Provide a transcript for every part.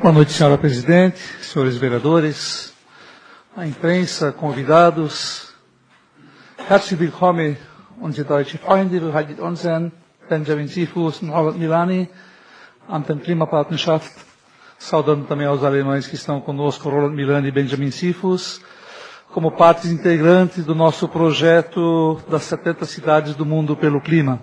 Boa noite, senhora presidente, senhores vereadores, a imprensa, convidados. Herzlich willkommen, unsere deutsche Freunde, wir halten unseren Benjamin Sifus und Robert Milani, ante a Klimapartnerschaft, saudando também aos alemães que estão conosco, Roland Milani e Benjamin Sifus, como partes integrantes do nosso projeto das 70 cidades do mundo pelo clima.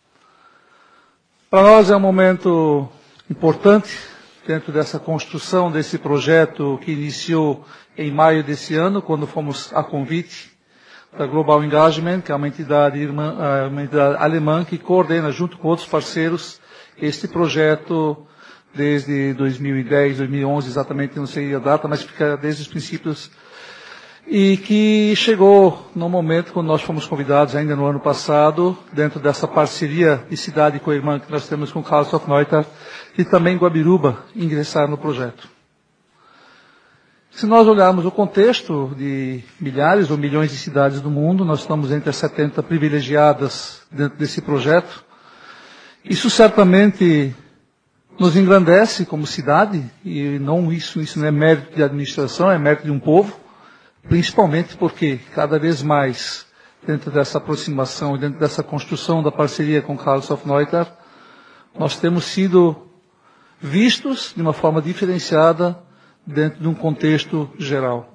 Para nós é um momento importante, dentro dessa construção desse projeto que iniciou em maio desse ano, quando fomos a convite da Global Engagement, que é uma entidade alemã que coordena, junto com outros parceiros, este projeto desde 2010, 2011, exatamente, não sei a data, mas fica desde os princípios, e que chegou no momento quando nós fomos convidados, ainda no ano passado, dentro dessa parceria de cidade co-irmã que nós temos com Karlshof Neustadt, e também Guabiruba ingressar no projeto. Se nós olharmos o contexto de milhares ou milhões de cidades do mundo, nós estamos entre as 70 privilegiadas dentro desse projeto. Isso certamente nos engrandece como cidade, e não isso não é mérito de administração, é mérito de um povo, principalmente porque cada vez mais, dentro dessa aproximação, dentro dessa construção da parceria com Karlshof Neustadt, nós temos sido vistos de uma forma diferenciada dentro de um contexto geral.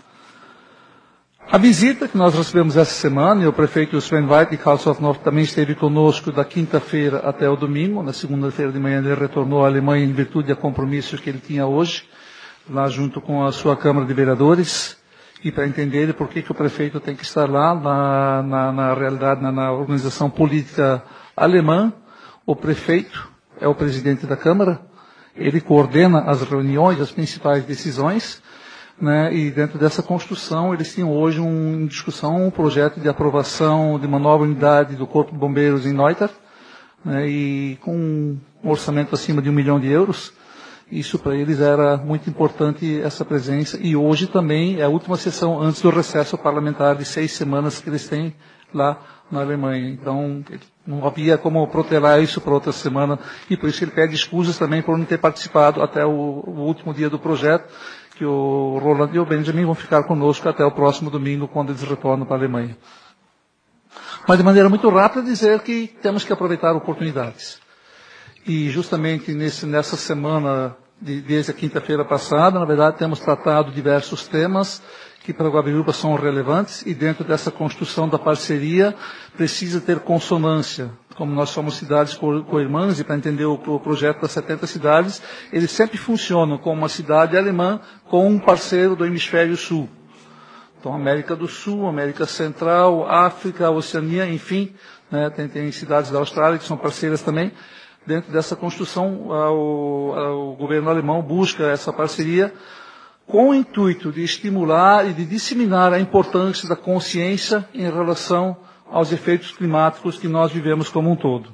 A visita que nós recebemos essa semana, e o prefeito Sven White de Karlshof Neustadt também esteve conosco da quinta-feira até o domingo. Na segunda-feira de manhã ele retornou à Alemanha em virtude de compromissos que ele tinha hoje, lá junto com a sua Câmara de Vereadores, e para entender por que o prefeito tem que estar lá na realidade, na organização política alemã. O prefeito é o presidente da Câmara, ele coordena as reuniões, as principais decisões, né, e dentro dessa construção eles têm hoje em discussão um projeto de aprovação de uma nova unidade do Corpo de Bombeiros em Neustadt, né, e com um orçamento acima de €1 milhão. Isso para eles era muito importante, essa presença, e hoje também é a última sessão antes do recesso parlamentar de 6 semanas que eles têm lá na Alemanha. Então, não havia como protelar isso para outra semana, e por isso ele pede escusas também por não ter participado até o último dia do projeto, que o Roland e o Benjamin vão ficar conosco até o próximo domingo, quando eles retornam para a Alemanha. Mas de maneira muito rápida dizer que temos que aproveitar oportunidades. E justamente nessa semana, desde a quinta-feira passada, na verdade temos tratado diversos temas que para Guabiruba são relevantes, e dentro dessa construção da parceria precisa ter consonância. Como nós somos cidades co-irmãs, e para entender o projeto das 70 cidades, eles sempre funcionam como uma cidade alemã com um parceiro do hemisfério sul. Então, América do Sul, América Central, África, Oceania, enfim, né, tem cidades da Austrália que são parceiras também. Dentro dessa construção, o governo alemão busca essa parceria com o intuito de estimular e de disseminar a importância da consciência em relação aos efeitos climáticos que nós vivemos como um todo.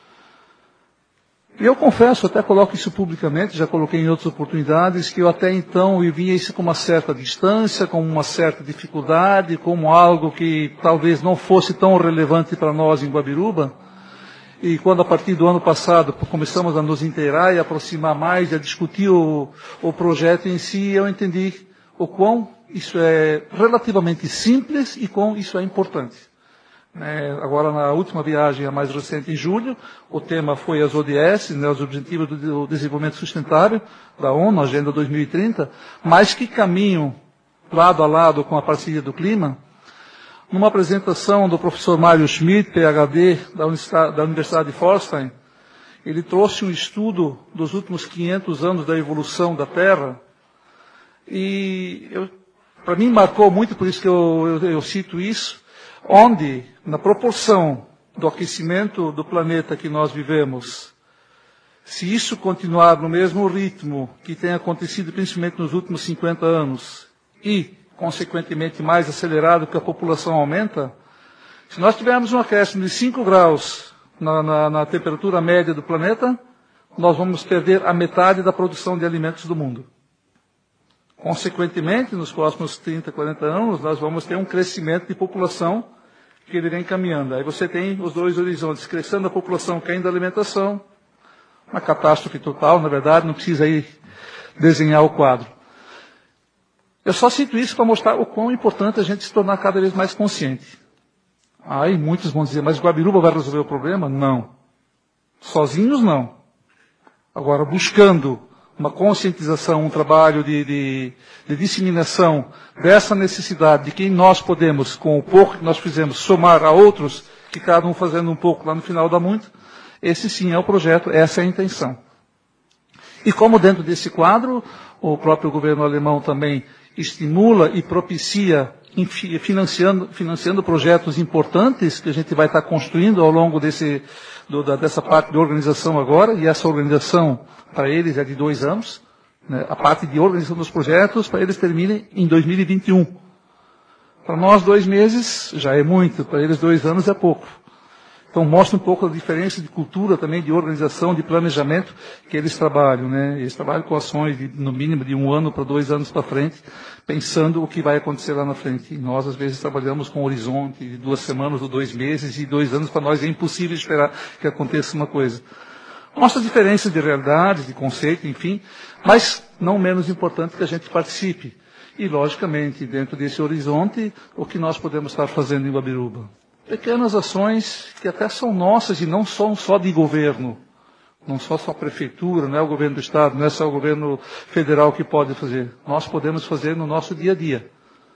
E eu confesso, até coloco isso publicamente, já coloquei em outras oportunidades, que eu até então via isso com uma certa distância, com uma certa dificuldade, como algo que talvez não fosse tão relevante para nós em Guabiruba. E quando, a partir do ano passado, começamos a nos inteirar e aproximar mais, a discutir o projeto em si, eu entendi o quão isso é relativamente simples e quão isso é importante. Agora, na última viagem, a mais recente, em julho, o tema foi as ODS, né, os Objetivos do Desenvolvimento Sustentável, da ONU, Agenda 2030, mas que caminham lado a lado com a parceria do clima. Numa apresentação do professor Mário Schmidt, PhD, da Universidade de Pforzheim, ele trouxe um estudo dos últimos 500 anos da evolução da Terra, e para mim marcou muito, por isso que eu cito isso, onde, na proporção do aquecimento do planeta que nós vivemos, se isso continuar no mesmo ritmo que tem acontecido principalmente nos últimos 50 anos, e consequentemente mais acelerado que a população aumenta, se nós tivermos um acréscimo de 5 graus na temperatura média do planeta, nós vamos perder a metade da produção de alimentos do mundo. Consequentemente, nos próximos 30, 40 anos, nós vamos ter um crescimento de população que ele vem caminhando. Aí você tem os dois horizontes, crescendo a população, caindo a alimentação, uma catástrofe total, na verdade, não precisa ir desenhar o quadro. Eu só cito isso para mostrar o quão importante a gente se tornar cada vez mais consciente. Aí muitos vão dizer, mas Guabiruba vai resolver o problema? Não. Sozinhos, não. Agora, buscando uma conscientização, um trabalho de disseminação dessa necessidade de que nós podemos, com o pouco que nós fizemos, somar a outros, que cada um fazendo um pouco lá no final dá muito, esse sim é o projeto, essa é a intenção. E como dentro desse quadro, o próprio governo alemão também estimula e propicia, financiando projetos importantes que a gente vai estar construindo ao longo dessa parte de organização agora, e essa organização para eles é de 2 anos, né? A parte de organização dos projetos para eles termina em 2021. Para nós 2 meses já é muito, para eles 2 anos é pouco. Então mostra um pouco a diferença de cultura também, de organização, de planejamento que eles trabalham, né? Eles trabalham com ações no mínimo de 1 ano para 2 anos para frente, pensando o que vai acontecer lá na frente. E nós às vezes trabalhamos com um horizonte de 2 semanas ou 2 meses, e 2 anos para nós é impossível esperar que aconteça uma coisa. Mostra diferenças de realidade, de conceito, enfim, mas não menos importante que a gente participe. E logicamente, dentro desse horizonte, o que nós podemos estar fazendo em Guabiruba? Pequenas ações que até são nossas e não são só de governo. Não só a prefeitura, não é o governo do Estado, não é só o governo federal que pode fazer. Nós podemos fazer no nosso dia a dia.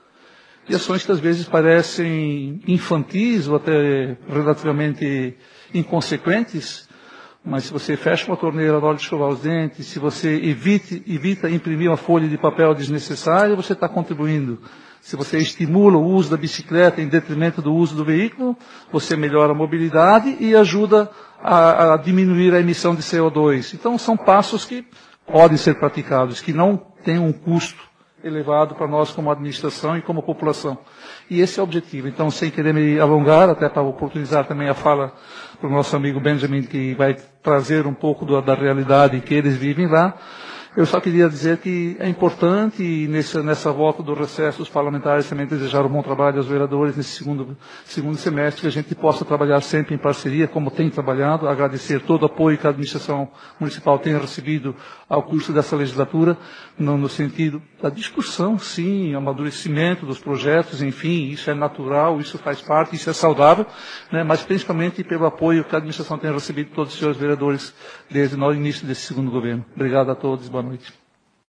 E ações que às vezes parecem infantis ou até relativamente inconsequentes, mas se você fecha uma torneira na hora de escovar os dentes, se você evita imprimir uma folha de papel desnecessária, você está contribuindo. Se você estimula o uso da bicicleta em detrimento do uso do veículo, você melhora a mobilidade e ajuda a diminuir a emissão de CO2. Então, são passos que podem ser praticados, que não têm um custo elevado para nós como administração e como população. E esse é o objetivo. Então, sem querer me alongar, até para oportunizar também a fala para o nosso amigo Benjamin, que vai trazer um pouco da realidade que eles vivem lá, eu só queria dizer que é importante, e nessa volta do recesso, os parlamentares também desejaram um bom trabalho aos vereadores nesse segundo semestre, que a gente possa trabalhar sempre em parceria, como tem trabalhado, agradecer todo o apoio que a administração municipal tem recebido ao curso dessa legislatura, no sentido da discussão, sim, amadurecimento dos projetos, enfim, isso é natural, isso faz parte, isso é saudável, né, mas principalmente pelo apoio que a administração tem recebido de todos os senhores vereadores desde o início desse segundo governo. Obrigado a todos, boa noite.